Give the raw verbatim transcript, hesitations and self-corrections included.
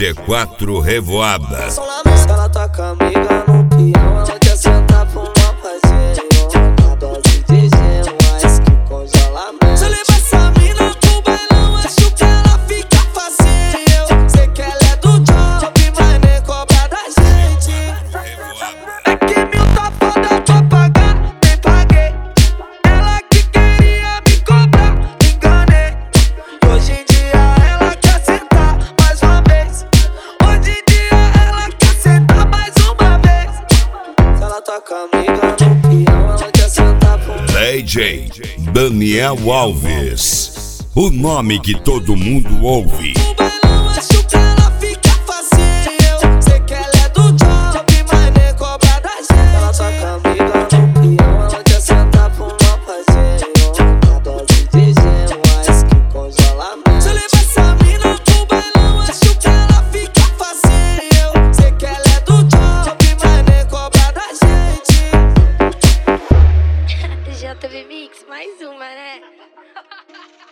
G quatro Revoada. Ela toca amiga no peão, ela quer sentar pro mal fazer uma dose de gelo, mas que congelamento. Se eu levar essa mina pro bailão, acho que ela fica facinho. Eu sei que ela é do job, mas nem cobra da gente. É que mil tá foda, eu tô pagando, nem paguei. Ela que queria me cobrar, me enganei. Hoje em dia ela quer sentar mais uma vez. Hoje em dia ela quer sentar mais uma vez. Se ela toca amiga no peão, ela quer sentar pro D J Daniel Alves, o nome que todo mundo ouve. no bailão, acho que ela fica facinho. Eu sei que ela é do job, mas nem cobra da gente. Ela toca amiga no peão, ela quer sentar pro mal fazer uma dose de gelo, mas que congelamento. Se eu levar essa mina pro bailão, acho que ela fica facinho. Eu sei que ela é do job, mas nem cobra da gente. J V Mix, mais uma, né?